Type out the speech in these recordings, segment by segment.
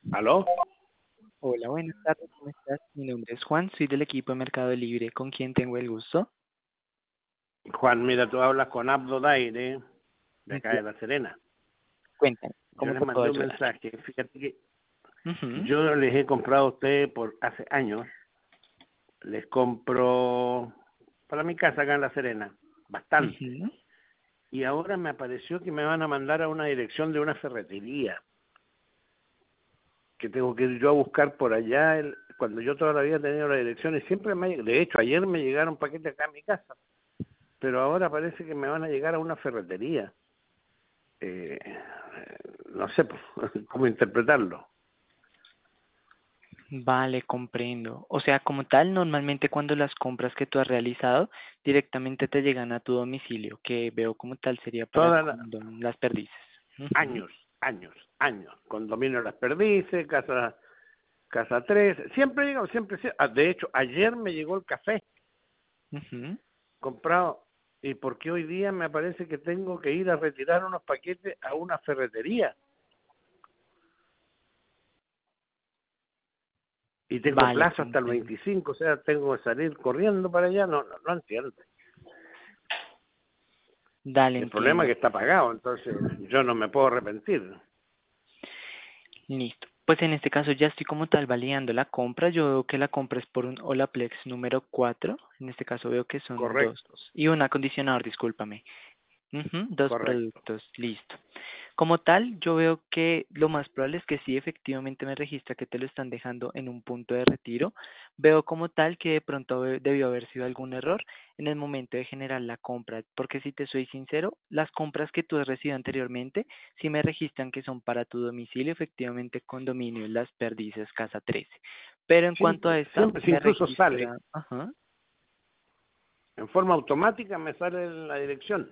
¿Aló? Hola, buenas tardes, ¿cómo estás? Mi nombre es Juan, soy del equipo de Mercado Libre, ¿con quién tengo el gusto? Juan, mira, tú hablas con Abdo Daire, de acá de Claro, La Serena. cuéntame, Yo ¿cómo les te puedo mandé un ayudar? mensaje. Fíjate que Ujú, yo les he comprado a ustedes por hace años. Les compro para mi casa acá en La Serena, bastante. ujú. Y ahora me apareció que me van a mandar a una dirección de una ferretería, que tengo que ir yo a buscar por allá, cuando yo toda la vida he tenido la dirección y siempre de hecho, ayer me llegaron paquetes acá a mi casa, pero ahora parece que me van a llegar a una ferretería. eh, no sé cómo interpretarlo. Vale, comprendo. O sea, como tal, normalmente cuando las compras que tú has realizado directamente te llegan a tu domicilio, que veo como tal sería para Todas cuando las perdices. Ujú, años, años, años. Condominio Las Perdices, casa 3, siempre llegó, siempre. De hecho, ayer me llegó el café ujú. comprado. ¿Y por qué hoy día me parece que tengo que ir a retirar unos paquetes a una ferretería? Y tengo Vale, plazo hasta el comprendo. 25, o sea, tengo que salir corriendo para allá. No entiendo. Dale, El problema es entiendo. que está pagado, entonces yo no me puedo arrepentir. Listo. Pues en este caso ya estoy como tal validando la compra. Yo veo que la compra es por un Olaplex número 4. En este caso veo que son dos. Correcto, Y un acondicionador, discúlpame. Ujú, dos correcto. productos, listo. Como tal, yo veo que lo más probable es que sí, efectivamente me registra que te lo están dejando en un punto de retiro. Veo como tal que de pronto debió haber sido algún error en el momento de generar la compra, porque si te soy sincero, las compras que tú has recibido anteriormente sí me registran que son para tu domicilio, efectivamente condominio Las Perdices, casa 13. Pero en cuanto a Siempre, esta, siempre, si me incluso sale, registra, ajá. en forma automática me sale la dirección.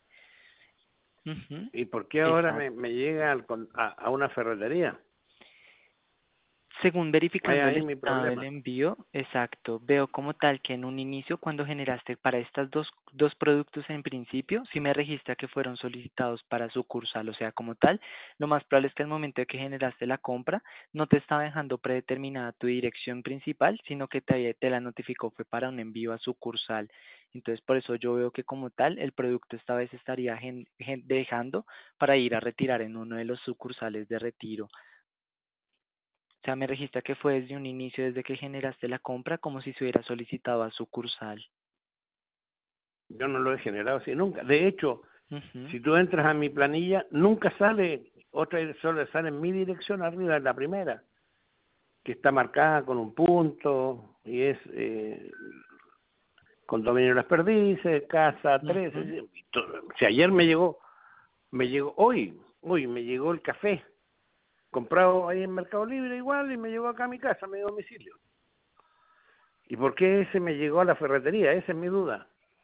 Ujú, ¿Y por qué ahora exacto. me llega a una ferretería? Según Hay verificando el ahí mi estado del problema. envío, exacto, veo como tal que en un inicio cuando generaste para estas dos productos en principio, sí me registra que fueron solicitados para sucursal, o sea, como tal, lo más probable es que al momento de que generaste la compra no te estaba dejando predeterminada tu dirección principal, sino que te la notificó fue para un envío a sucursal. Entonces, por eso yo veo que como tal, el producto esta vez estaría dejando para ir a retirar en uno de los sucursales de retiro. O sea, me registra que fue desde un inicio, desde que generaste la compra, como si se hubiera solicitado a sucursal. Yo no lo he generado así nunca. De hecho, Ujú, si tú entras a mi planilla, nunca sale otra dirección, solo sale mi dirección arriba, en la primera, que está marcada con un punto y es Condominio Las Perdices, casa 3. ujú. Si ayer me llegó hoy me llegó el café comprado ahí en Mercado Libre igual y me llegó acá a mi casa, a mi domicilio. ¿Y por qué ese me llegó a la ferretería? Esa es mi duda.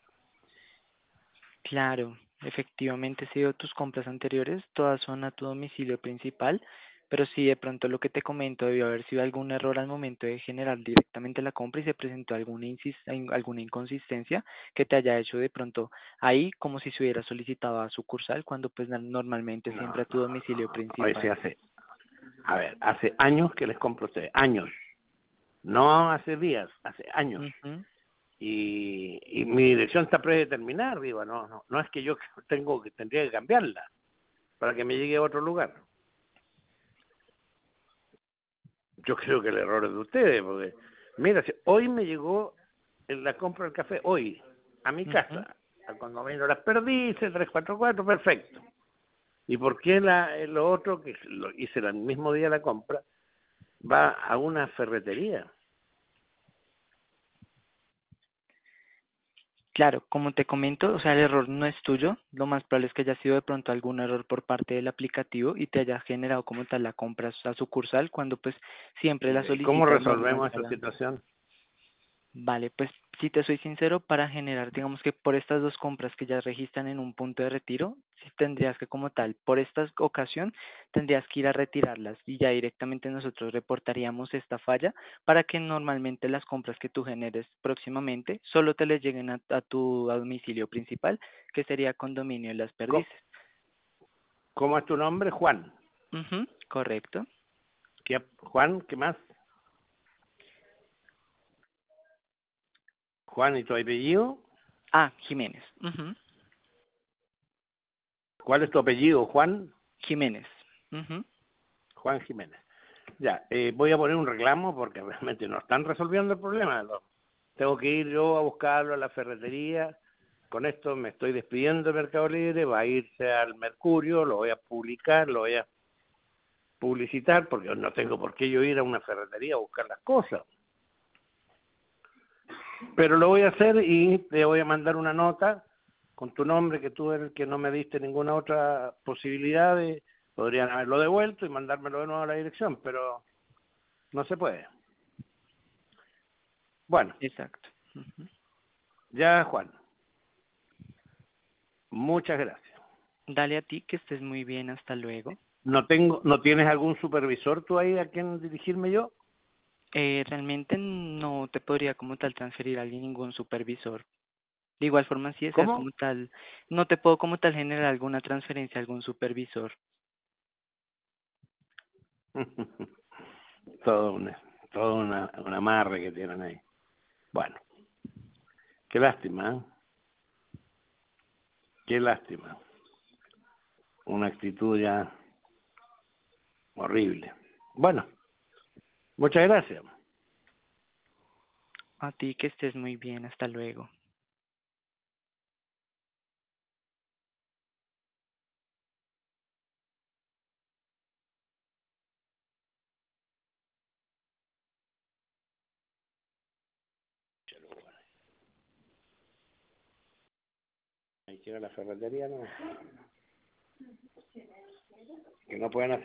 Claro, efectivamente, si veo tus compras anteriores, todas son a tu domicilio principal, pero si de pronto lo que te comento debió haber sido algún error al momento de generar directamente la compra y se presentó alguna inconsistencia que te haya hecho de pronto ahí como si se hubiera solicitado a sucursal cuando pues normalmente siempre a tu domicilio Hoy principal. se hace, a ver, hace años que les compro a ustedes, años, no hace días, hace años. Ujú. Y mi dirección está predeterminada arriba, no es que yo tendría que cambiarla para que me llegue a otro lugar. Yo creo que el error es de ustedes, porque, mira, si hoy me llegó la compra del café, hoy, a mi Ujú. casa, al condominio Las Perdices, 344, perfecto. ¿Y por qué lo otro, que lo hice el mismo día la compra, va a una ferretería? Claro, como te comento, o sea, el error no es tuyo. Lo más probable es que haya sido de pronto algún error por parte del aplicativo y te haya generado como tal la compra a sucursal cuando pues siempre la ¿Y cómo solicitas normal resolvemos esa para... situación? Vale, pues si te soy sincero, para generar, digamos que por estas dos compras que ya registran en un punto de retiro, sí tendrías que como tal, por esta ocasión, tendrías que ir a retirarlas y ya directamente nosotros reportaríamos esta falla para que normalmente las compras que tú generes próximamente solo te les lleguen a tu domicilio principal, que sería Condominio Las ¿Cómo, Perdices. cómo es tu nombre? Juan. Ujú, correcto. Juan, ¿qué más? Juan, ¿y tu apellido? Ah, Jiménez. Ujú. ¿Cuál es tu apellido, Juan? Jiménez. Ujú. Juan Jiménez. Ya, voy a poner un reclamo porque realmente no están resolviendo el problema. Tengo que ir yo a buscarlo a la ferretería. Con esto me estoy despidiendo de Mercado Libre, va a irse al Mercurio, lo voy a publicar, lo voy a publicitar, porque no tengo por qué yo ir a una ferretería a buscar las cosas. Pero lo voy a hacer y te voy a mandar una nota con tu nombre, que tú eres el que no me diste ninguna otra posibilidad de... Podrían haberlo devuelto y mandármelo de nuevo a la dirección, pero no se puede. Bueno, Exacto. Ujú. ya Juan, muchas gracias. Dale a ti, que estés muy bien. Hasta luego. ¿No tienes algún supervisor tú ahí a quien dirigirme yo? Realmente no te podría como tal transferir a alguien ningún supervisor. De igual forma, si deseas ¿Cómo? como tal, no te puedo como tal generar alguna transferencia a algún supervisor. todo una, todo un amarre que tienen ahí. Bueno, qué lástima, ¿eh? Qué lástima. Una actitud ya horrible. Bueno, muchas gracias. A ti, que estés muy bien. Hasta luego. Ahí llega la ferretería, ¿no? Que no pueden hacer.